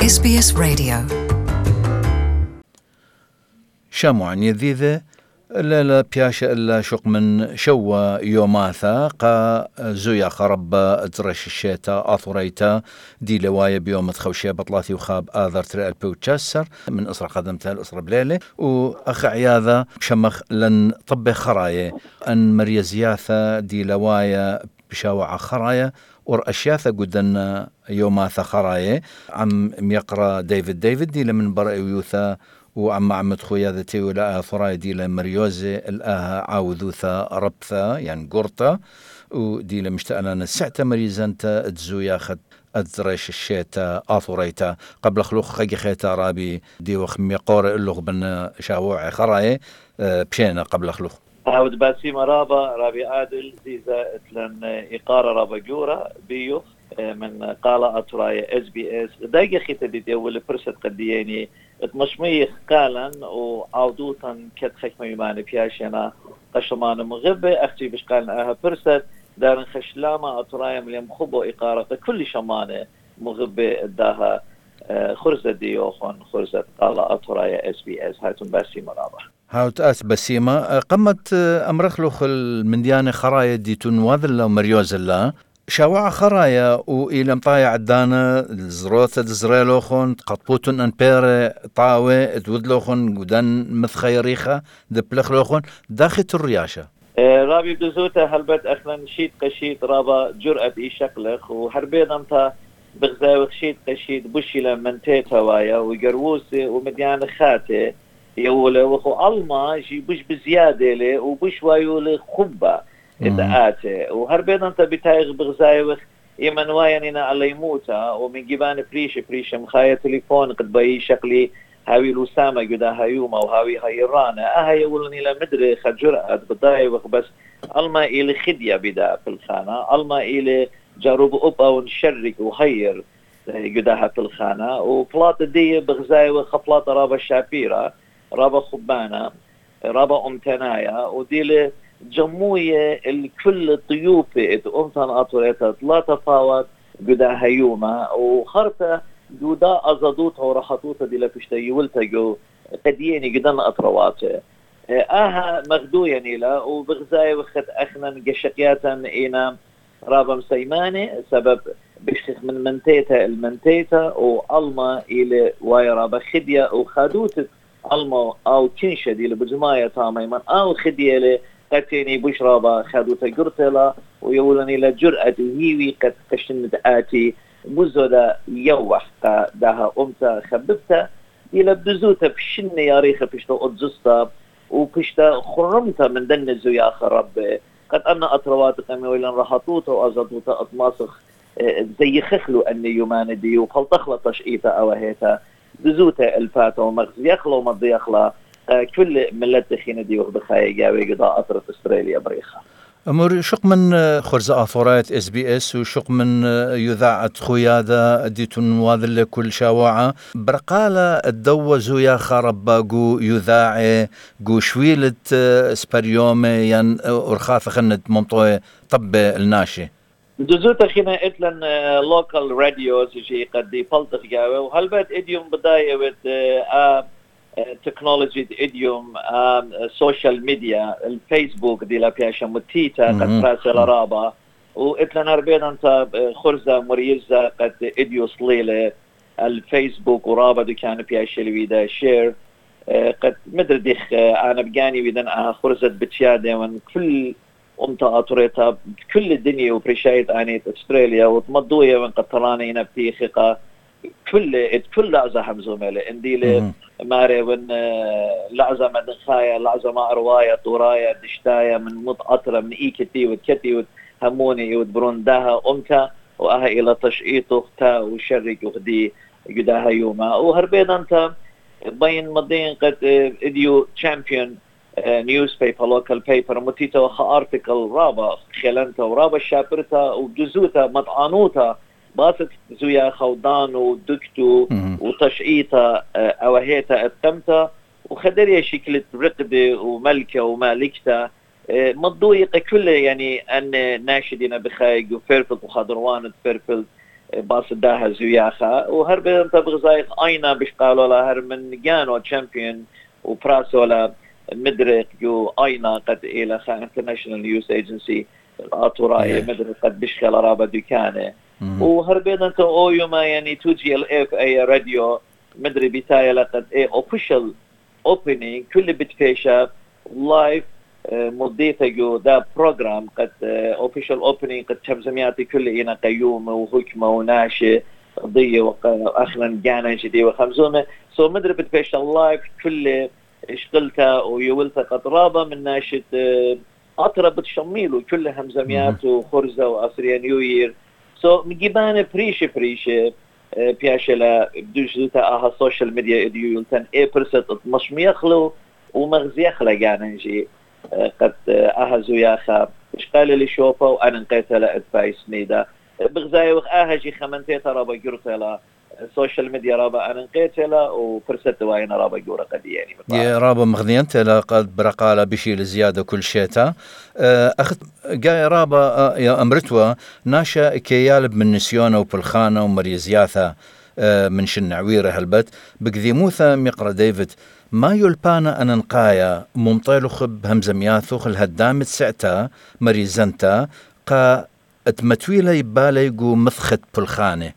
SBS Radio شاموعن يذيذة لا بياشا إلا شق من شوى يوماثا قا زويا خرب ترش الشيتا أثريتا دي لوايا بيوم تخوشي بطلاتي وخاب آذر ترى البوتشاسر من أسرة قدمتها الأسرة بليلة وأخ عياذا شمخ لن طب خرايا أن مريزياثا دي لوايا بشاوع خرايا ورأشياثا قدنا يوماثا خرايا عم يقرأ ديفيد دي لمن برأي ويوثا وعم عمد خويا ذاتي ولا فرايدي لمريوزي الآها عاوذوثا ربثا يعني قرطة ودي لمشتأنا نسعت مريزانتا تزويا خد أدريش الشيتا آثوريتا قبل خلوق خيجي خيتا رابي دي وخمي قوري اللغ بنا شاوع خراي بشينا قبل خلوق عاود باسي مرابا رابي عادل زيزا اتلن إقارة رابا جورا بيوخ من قالة أطرايا SBS دايقة خيطة دي أول فرصة قدياني اتمشميخ قالا وعودوتا كت خيكما يماني بياشينا قشمان مغبة أختي بش قالنا أها فرصة دارن خشلامة أطرايا مليم خبو إقارة كل شمانة مغبة داها خرزة ديوخون خرزة قالة أطرايا SBS هاتون باسي مرابا هاوت أس بسيمة قمت أمرخلوخ المنديانة خرايا دي تنواذ ومريوز الله شاوع خرايا وإلى مطايا عدانا الزروثة زريلوخون قطبوتن أنبير طاوة تودلوخون قدان مثخيريخة دبلخلوخون داخل الرياشة رابي بزوتا هلبت أخلا شيت قشيت رابا جرأة إي شقلخ وحربينا متا بغزاوخ شيت قشيت بوشي لمنتي توايا وقروسي ومديان خاتي يولا وخو ألما جي بوش بزيادة لي وبوش وايو لخبة إدعاته وهربينا أنت بتايغ بغزايوخ إيمان وايانينا على يموتا ومن جبان فريشة مخايا تليفون قد باي شكلي هاوي لوسامة قدا هايوما وهاوي هايرانا أها يقولني لا مدري خجرأت بدايوخ بس ألما إلي خدية بدا في الخانة ألما إلي جاروب أبا ونشرك وخير قداها في الخانة وفلاط دي بغزايوخ فلاط رابا شابيرة رابا خبانة رابا أمتنايا ودي جموية الكل طيوفة أمتن أطوريتها لا تفاوت قدا هيوما وخرطة جودا أزادوتها ورحطوتها دي لفشتاي ولتقو قديني قدن أطرواتها آها مغدو يعني لا وبغزاي وخد أخنا قشقياتا إينا رابا مسيماني سبب بشخ من المنتيتا وألما إلي واي رابا خدية وخادوت ألما أو تنشا دي لبجماية تاميما أو خدية لي قتيني بشرابا خادوتا قرتلا ويقولني لجرأة هيوي قد قشند آتي مزودا يوح داها أمتا خببتا إلى بزوتا بشن ياريخة بشتا أدزستا وبشتا خرمتا من دن الزويا خرب قد أنا أطروات قمي ويلن رحطوتا وأزادوتا أطماسخ زي خخلو أني يومان دي وخلطخلة تشئيتا أوهيتا بزوتا الفاتا ومغز يخلو ومضي يخلا كل ملت خينا دي وخبخايا جاوي قضاء أطرة أستراليا بريخة أمور شق من خرزة أثورات SBS وشق من يذاعة خوياذا ديتون واذل كل شواعة برقالة الدو زويا خرباقو يذاعي قو شويلة سبريومي ين أرخاث خند ممطوي طب الناشي دزوتا خينا إتلن لوكال راديوز جي قد دي فلتخ جاوي وهلبات إديوم بداية تكنولوجي إديوم سوشيال ميديا الفيسبوك دي لا بياشا متيتا قد راسل رابا وإتلنا ربينا أنت خرزة مريزة قد إديو صليلة الفيسبوك ورابا دي كان بياشا لويدا شير قد مدر ديخ أنا بقاني ويدن خرزة بتشادة من كل أمتا أطريتا كل الدنيا وبريشايت آنيت أستراليا وتمضوية من قد تراني نبتي خيقة كل لعزة حمزو مالي انديلي ماري ون لعزة مدن خايا لعزة ما أروايا طورايا دشتايا من مطأطرة من إيكتي وكتي وهموني ودبرون داها أمتا وأها إلى تشئيط أختا وشرك أخدي قداها يوما وهربين أنت بين مدين قد إديو تشامبيون نيوزبيبر لوكال بيبر متيتا وخا أرتيكل رابا خلنتا ورابا شابرتا وجزوتا مطعنوتا باست زويا خودان ودكتو وتشعيتا أوهيتا التمتا وخدريا شكلة رقبة وملكة ومالكتا مضويقة كلها يعني أن ناشدين بخايق وفيرفلت وخضروان فيرفلت باص داها زياخا وهرب انت بغزايق اينا باش قالوا لها هر من جانو تشامبيون وبراسولا مدرك جو اينا قد الى خا انترناشونال نيوز ايجنسي اطوراي مدرك قد بشخل رابا دكانه وهربين انت او يوما يعني توجي الاف اي راديو مدري بتاعي لقد اي اوفيشال اوبننج كل بتفيشا لايف مضيفه جو دا بروجرام قد اوفيشال اوبننج قد تمزمياتي كل اينا قيومه وحكمه وناشئ قضيه واخرا جانا جدي وخمزومه سو مدري بتفيشا لايف كل اشتلتها ويولتها قطرابه من ناشد اطرب بتشميله كل همزميات وخرزه واسريا نيو يير سو مجيبانه بريشه بياشلا بدوجتا اها سوشيال ميديا اديو يلتن اي برست مش ميخلو ومغزيخلا جاننجي قد اها زياخا اش قال لي شوفه وانا نقيتها لادفايس نيدا بغزاي وخ اها جي خمنتيتا رابا جرتلا السوشيال ميديا رابا انا نقيتلا وفرست واين رابا جورا قد يعني يا رابا مغنينت لقد برقالة بشي لزيادة كل شيتا اخت جاي رابا يا امرتوا ناشا كيالب من نسيونه وبالخانة ومريزياثا من شنعويره هلبت بقذيموثا مقرا ديفيد ما يلبانا أن نقايا ممطيلوخ بهمزمياثوخ الهدامت سعتا مريزنتا قا اتمتويلا يبالا يقو مثخت بالخانة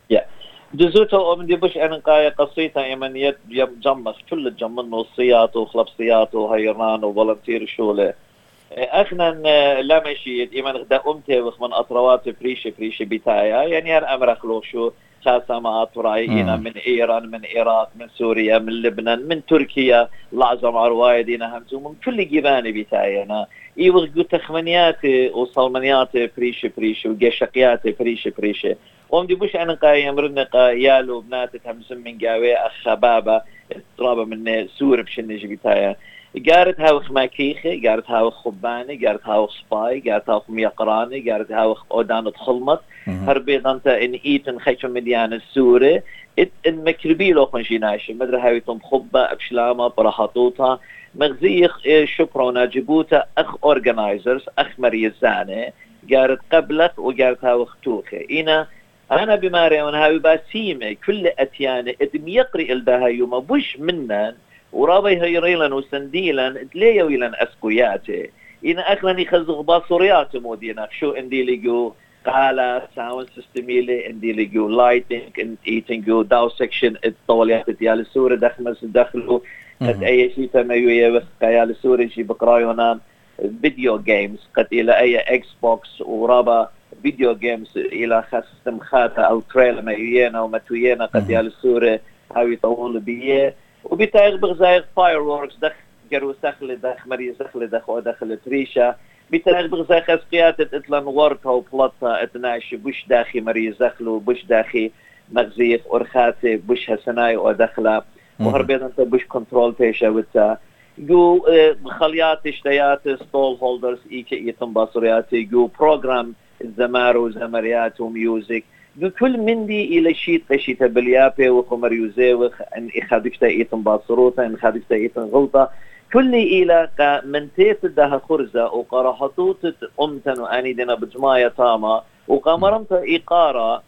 جزوته من دي بش أنا قاية قصيتها يمن يجمخ كل الجمن والصيات وخلبصيات وهيران وفولنتير شولة أخنا لا مشيت يمن غدا أمتي وخمن أطروات فريشة بتاعي يعني هر أمر أخلو شو خاصة ما أطرائينا من إيران من العراق من سوريا من لبنان من تركيا لعظم عروايدينا همزو من كل جباني بتاعي أنا يوغو تخمنيات وصلمنيات فريشة وقشقيات فريشة ومدي بوش أنا قايم رنقا يالو بنات همزم من قاوي أخبابة اضرابة من سور بشنج بتاعي قارت هاوخ ماكيخي قارت هاوخ خباني قارت هاوخ سباي قارت هاوخ ميقراني قارت هاوخ أودان تخلمت هربيض أنت إن إيتن خيشو مديان السوري إن مكربيلو خنشيناشي مدر هاويتم خبة أبشلامة براحطوطة مغزيخ شبرونا جبوتا أخ أورجنايزرز أخ مريزاني قارت قبلك وقارت هاوخ توخي إنا أنا بماري ونهاوي باسيمة كل أتيانة إدم يقرئ البهايوما بوش منن ورابي هيريلن وسنديلن تليويلن أسكوياتي إن أخلني خزغ باصوريات مودينا شو اندي لقو قالا ساوند سيستميلي اندي لقو لايتنج ايتنجو داو سكشن الطوليات ديال السورة دخلوا قد أي شيء تميوية وقيال السورة شي بقرايونا فيديو جيمز قد إلى أي اكس بوكس ورابا فيديو جيمز إلى خاصة خاطة أو تريل مايوينا وماتوينا قد يال السورة هاوي طول بيه وبتايغ بغزايغ فايروركس دخ جرو سخل دخ مري سخل دخ ودخل تريشة بتايغ بغزايغ اسقيات اتلان ورطة وبلطة اتناش بوش داخي مري زخلو بوش داخي مغزيخ ورخاتي بوش هسناي ودخلة وهربيت انت بوش كنترول تيشا وتا جو خليات اشتيات ستول هولدرز ايكي يتم باصرياتي جو بروجرام الزمار وزمريات وميوزك كل من دي إلى شيء قشيت باليابة وخمر يوزيوخ إن إخادكتا إيتن باصروتا إن إخادكتا إيتن غلطة كل إلى من تيت ده خرزة وقراحطوت أمتن وأني دينا بجماية تاما وقامرمت إقارة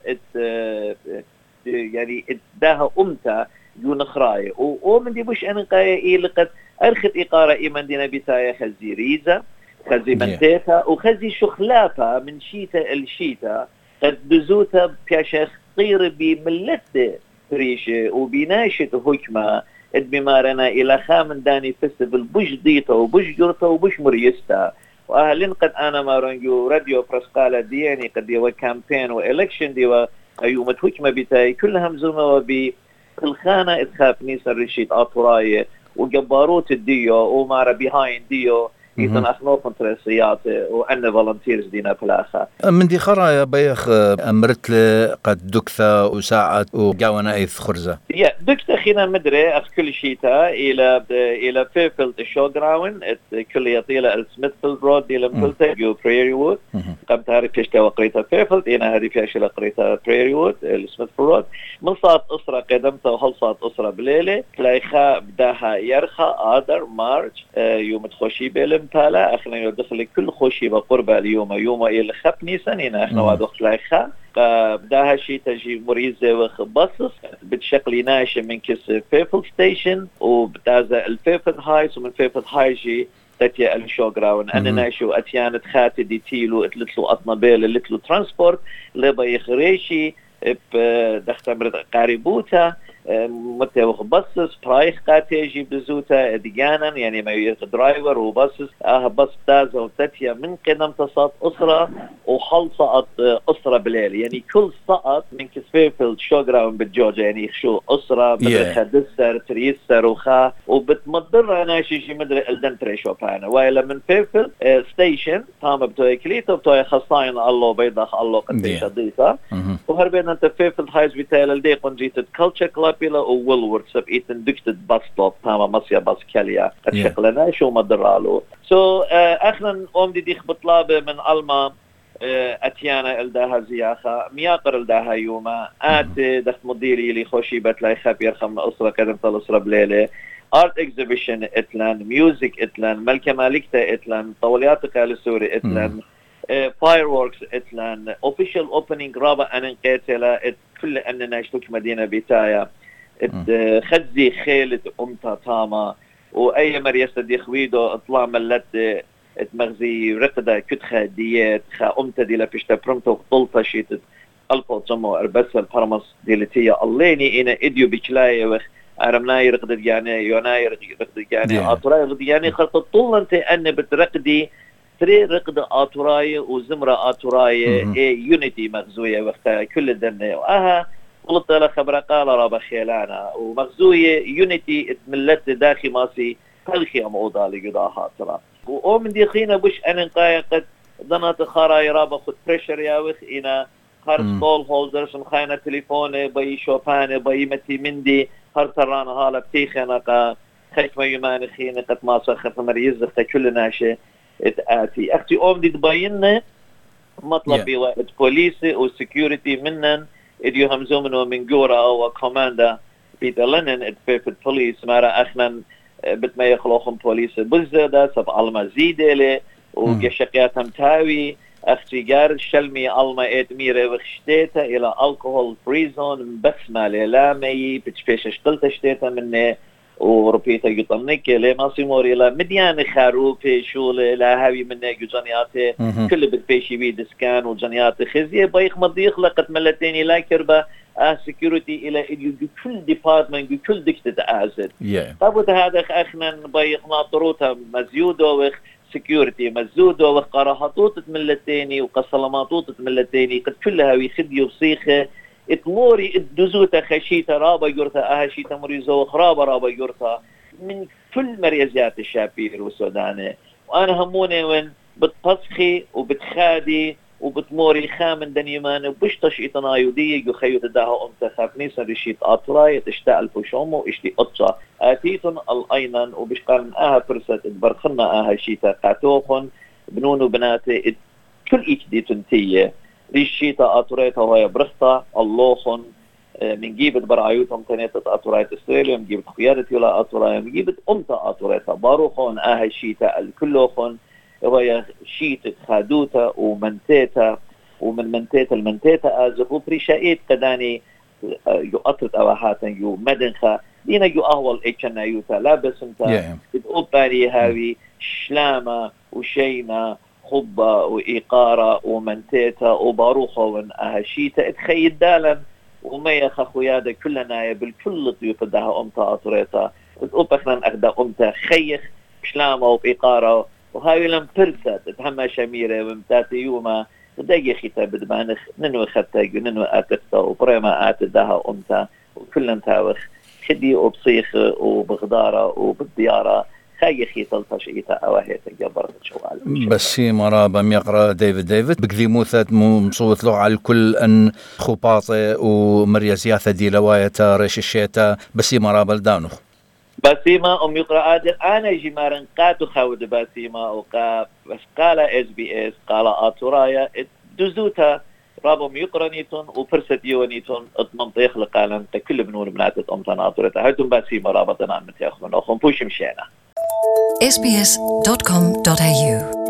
يعني ده أمتا دون خراي ومن دي بوش أنا قاية إلى قد أرخت إقارة إيمان دينا بتايا خزي ريزة خزي منتيتا وخزي شخلافة من شيتا الشيتا قد دزوتا بياشا خطير بملته فريشة وبناشة حكمة بمارنا إلى خامن داني فستيفال بوش ديتا وبوش جرتا وبوش مريستا وأهلين قد أنا مارنجو راديو برسقالة دياني قد يوا كامبين وإلكشن ديوا أيومة حكمة بتاعي كلها مزومة وبالخانة إدخاب نيسا الرشيد أطراية وجباروت الديو ومارا بيهاين ديو إذن أخنو كونترسيات وأن فولنتيرز دينا بلاخا من دي خرا يا بيخ أمرت قد دكثة وساعة وقاونا إيث خرزة دكثة خينا مدري أخ كل شيتا إلى فيفيلد شو جراون كل يطيلة السميثفيلد رود إلى مفلتة جو بريري وود قمت هاري فيشتا وقريتها فيفيلد إنا هاري فيشتا قريتها بريري وود السميثفيلد رود من صات أسرة قدمتها وهل صات أسرة بليلة تلايخا بداها يرخى آدر مارج يوم تخشي بيلم تالا اخنا يدخل كل خوشي بقربة اليوم يوم إلى خبني سنين احنا وادخل لها بداها شي تجي مريزة وخبصص بتشكل ناشة من كس فيفل ستيشن وبتازا الفيفل هايس ومن فيفل هاي جي تتيا الشوغراون أنا ناشو أتيانت خاتي دي تيلو اتلتلو أطنبيل اللتلو ترانسبورت لبا يخريشي دختمرت قاربوتا متى وخبصص برايخ قاتيجي بزوتا ديانا يعني ما يرق درايفر وبصص بص تازا وتتيا من قدم تصات أسرة وحل سقط أسرة بليل يعني كل سقط من كسفيفل شوغراون بالجوجة يعني شو أسرة مدرخة دسر تريسر وخا وبتمضر أنا شي مدري الدنتري شوبانا وإلا من فيفل ستيشن تام بتوي كليتو بتوي خصاين الله بيضخ الله قديش ضيفة وهربين أنت فيفل هايز بتاعي لدي قنجيت كلتشر كلاب إلى وولورد سب إيتن دكتد باس ستوب تام مصيا باس كاليا الشغلنا شو مدرالو أخنا دي بطلابة من ألمان أتيانا إلداها زياخة مياقر إلداها يوما دخت مديري لي خوشي بتلاي خبير خم أسرة كدم الأسرة بليلة ارت اكزيبيشن اتلان ميوزك اتلان ملكة مالكتا اتلان طولياتك على سوري اتلان فايروركس اتلان اوفيشال اوبننج رابع أن قاتلة كل أننا نشتوك مدينة بيتايا خزي خيلة أمتا تاما وأي مريسة دي خويدو اطلع ملت اتمغزي رقدة كتخة ديات خا أمتا دي لفشتا برمتو طلطة شيت ألفو تسمو أربسة البرمس ديلتية الليني إنا إديو بيكلاي وخ أرمناي رقدة يعني يوناي رقدة يعني أطراي رقدة يعني خلط الطول أنت أن بترقدي تري رقدة أطراي وزمرة أطراي يونيتي مغزوية وقتها كل دنيا قلت له خبر قال رابا خيلانا ومغزوية يونيتي اتملت داخل ماسي خلخي أموضة لقضاها ترى ومن دي خينا بش أنا نقايا قد ضنات خاراي رابا خد بريشر ياوخ إنا هر ستول هولدرز مخاينا تليفوني بي شوفاني بي متي مندي هر ترانا هالا بتيخينا قا خيك ما يماني خينا قد ما سخرت مريز كل ناشي اتآتي أختي دي تبايننا مطلب بواقت بوليسي وسيكيورتي منن إديو همزومن ومن جورا وكوماندا بيتر لنن اتفيف البوليس مارا أخنا بتما يخلوهم بوليس بزدة سب علما زيدة وقشقيات همتاوي اختيار الشلمي علما ادميرة وخشتيتا إلى الكحول فري زون بس ما للامي بتشبيش اشتلت اشتيتا منه وربيتا يطنك لما سيمور إلى مديان خاروبي شول لا هاوي منه جانياتي كل بتبيشي بي دسكان وجانيات خزية بايخ مضيخ لقد ملتيني لا كربا سيكوريتي إلى كل ديبارتمنت كل دكتة أعزل طبعا هذا أخنا بايخ ناطروتا مزيودو وخ سيكوريتي مزودو وخ قراهاتوت ملتيني وقصلماتوت ملتيني قد كلها ويخديو بصيخة اتموري الدزوتا خشيتا رابا يورتا شيتا مريزو خرابا رابا يورتا من كل مريزيات الشابير والسوداني وانا هموني وين بتفسخي وبتخادي وبتموري خامن دنيمان وبشتش ايطنايودية يخيط داها انتخاب نيسا رشيت اطراي تشتاء الفشومو اشتي اطشا اتيتن الاينان وبشقال فرصة برخنا شيتا قاتوخن بنون وبناتي كل ايش دي تنتيه ريشيتا أطوريتا وهي برختا اللوخن من جيبت برعيوتهم تنيتت أطوريت استراليا من جيبت خيادتي ولا أطوريا من جيبت أمتا أطوريتا باروخن شيتا الكلوخن وهي شيتت خادوتا ومنتيتا ومن منتيتا المنتيتا أزفو بريشايت قداني يؤطرت أواحاتا يو مدنخا دينا يو أهوال إيشانا يوتا لابس انتا بتقبالي هاوي شلامة وشينا خبة وإيقارة ومنتيتا وباروخة وأهشيتا اتخيل دالا وميا خخويادة كلنا بالكل ضيوف داها أمتا أطريتا اتقبخنا أخدا أمتا خيخ شلامة وإيقارة وهاي لم ترسد اتهمى شميرة ومتاتي يوما دايا خيتا بدمانخ ننو خطاق ننو آتختا وبريما آتداها أمتا وكلن تاوخ خدي وبصيخ وبغدارة وبالديارة خايخي تلطش إيتا أواهيتا جبرت شوال بس مرابا يقرأ ديفيد بكذي موثات مصوت له على الكل أن خباطة ومريزياثة دي لوايتا ريش الشيتا بس مرابا الدانو باسيما يقرأ آدر أنا جمارن قاتو خاود باسيما وقا بس قال SBS قال آتورايا دزوتا رابم يقرأنيتون وفرست يونيتون منطيخ لقالن كل بنور بناتت أمتان آتوريتا هايتون باسيما رابطنا متياخ من أخم بوش مشينا sbs.com.au